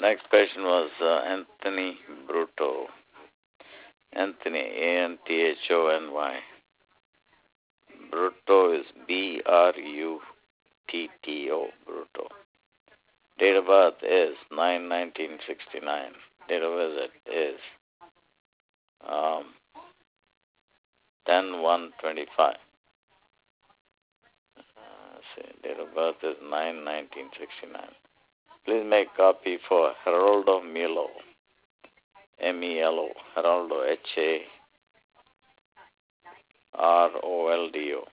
Next patient was Anthony Brutto. Anthony, Anthony. Brutto is Brutto, Brutto. Date of birth is 9/1969. Date of visit is 10/1/25. Date of birth is 9/1969. Please make copy for Geraldo Melo, Melo, Geraldo, Haroldo.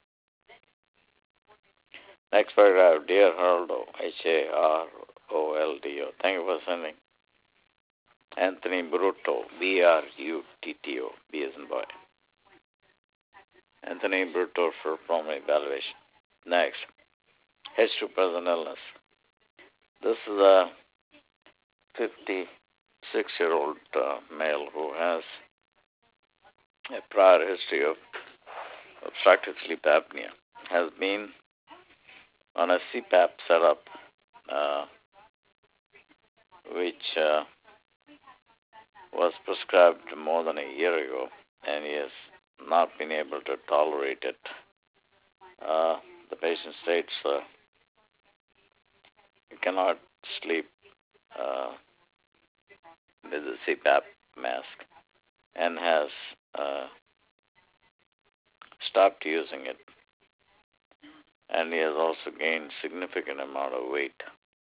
Next paragraph, dear Geraldo, Haroldo. Thank you for sending. Anthony Brutto, Brutto, B as in boy. Anthony Brutto for primary evaluation. Next, history of present illness. This is a 56-year-old male who has a prior history of obstructive sleep apnea. Has been on a CPAP setup, which was prescribed more than a year ago, and he has not been able to tolerate it. The patient states he cannot sleep with the CPAP mask and has stopped using it. And he has also gained significant amount of weight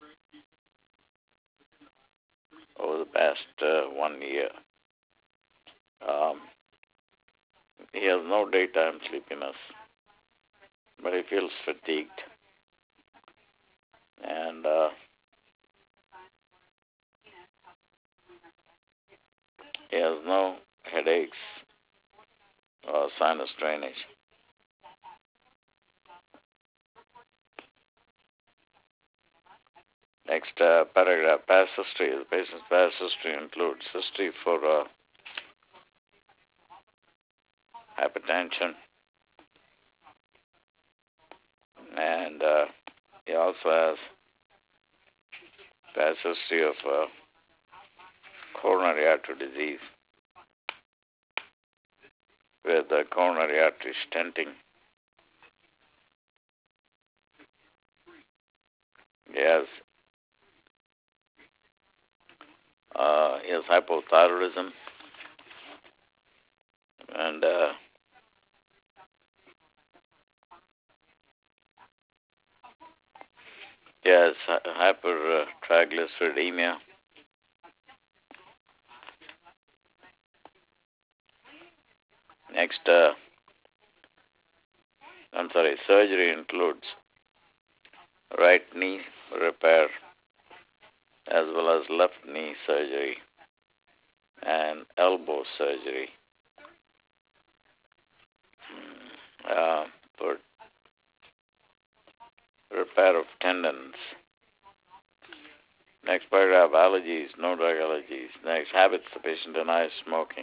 over the past 1 year. He has no daytime sleepiness, but he feels fatigued. And he has no headaches or sinus drainage. Next paragraph, past history. The patient's past history includes history for hypertension, and he also has past history of coronary artery disease with coronary artery stenting. He has hypothyroidism, and he has hypertriglyceridemia. Next, surgery includes right knee repair as well as left knee surgery and elbow surgery for repair of tendons. Next paragraph, allergies, no drug allergies. Next, habits, the patient denies smoking.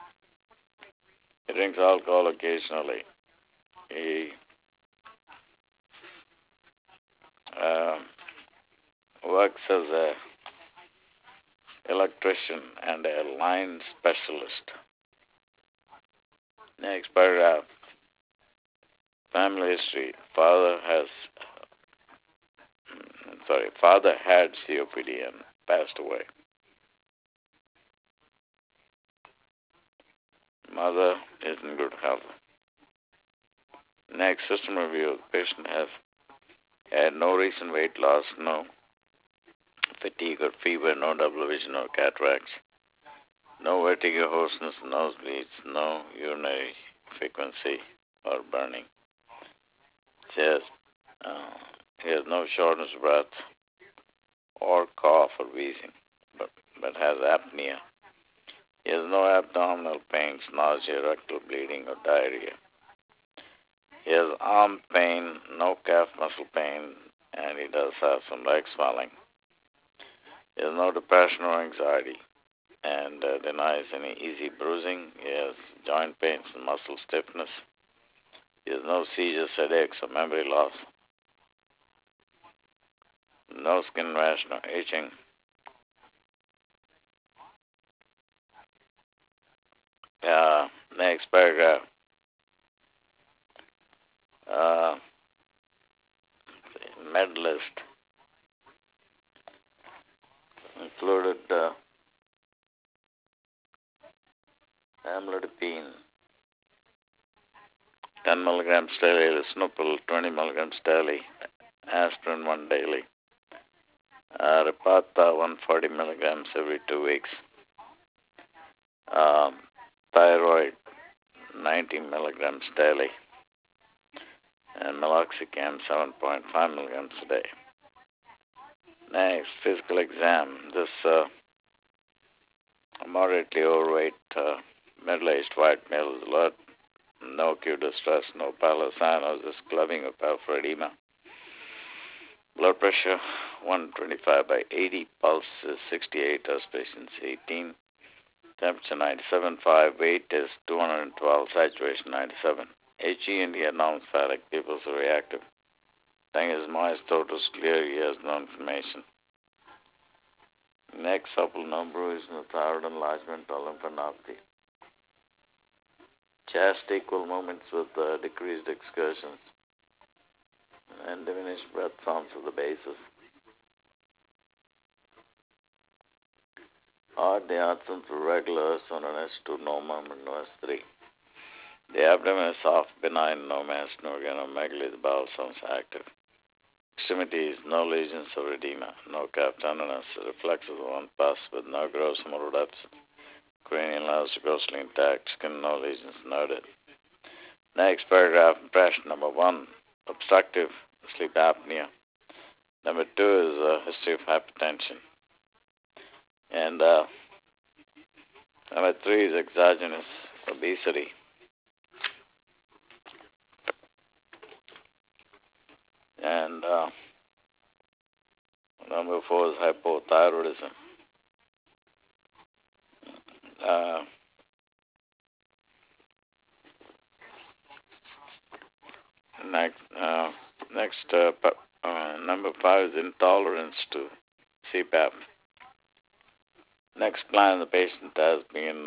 He drinks alcohol occasionally. He works as a electrician and a line specialist. Next paragraph, family history. Father had COPD and passed away. Mother is in good health. Next, system review. The patient has had no recent weight loss, no fatigue or fever, no double vision or cataracts, no vertigo, hoarseness, nosebleeds, no urinary frequency or burning. He has no shortness of breath or cough or wheezing, but has apnea. He has no abdominal pains, nausea, rectal bleeding, or diarrhea. He has arm pain, no calf muscle pain, and he does have some leg swelling. He has no depression or anxiety and denies any easy bruising. He has joint pains and muscle stiffness. He has no seizures, headaches, or memory loss. No skin rash, no itching. Next paragraph. Uh, medalist included amlodipine, 10 milligrams daily, lisinopril, 20 milligrams daily, aspirin 1 daily, Repatha 140 milligrams every 2 weeks, um, thyroid 90 milligrams daily, and meloxicam 7.5 milligrams a day. Next, physical exam. This moderately overweight, middle-aged white male is alert, no acute distress, no pallor, cyanosis, clubbing of peripheral edema. Blood pressure 125 by 80, pulse is 68, respiration 18, temperature 97.5, weight is 212, saturation 97. HE&E are non-phatic, pupils are reactive. Tongue is moist, throat is clear, he has no inflammation. Next, supple number is no thyroid enlargement or lymphadenopathy. Chest equal movements with decreased excursions and diminished breath sounds of the bases. Heart, the absence of regular S1 and S2, no movement, no S3. The abdomen is soft, benign, no mass, no organomegaly, the bowel sounds active. Extremities, no lesions or edema, no calf tenderness, reflexes of one pus with no gross motor depths, cranial nerves grossly intact, skin no lesions noted. Next paragraph, impression number 1, obstructive sleep apnea. Number 2 is a history of hypertension. And number 3 is exogenous obesity. And number 4 is hypothyroidism. Number 5 is intolerance to CPAP. Next plan, the patient has been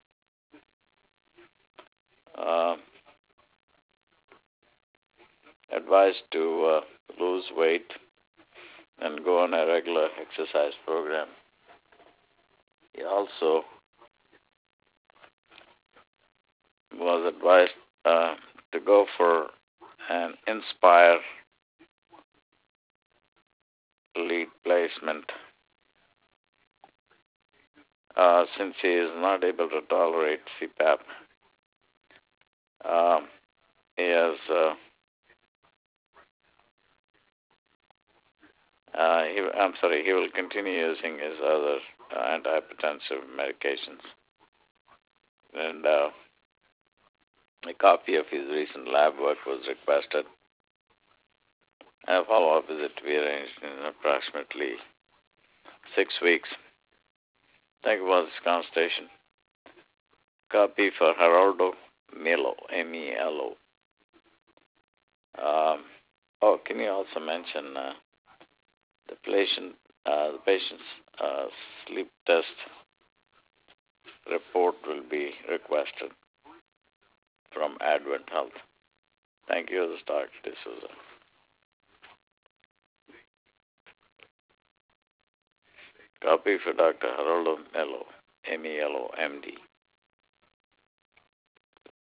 advised to lose weight and go on a regular exercise program. He also was advised to go for an Inspire lead placement since he is not able to tolerate CPAP. He will continue using his other antihypertensive medications. And a copy of his recent lab work was requested. A follow-up visit to be arranged in approximately 6 weeks. Thank you for this consultation. Copy for Geraldo Melo, M-E-L-O. Can you also mention the patient's sleep test report will be requested from Advent Health. Thank you, this is Dr. D'Souza. Copy for Dr. Geraldo Melo, M-E-L-O, M-D.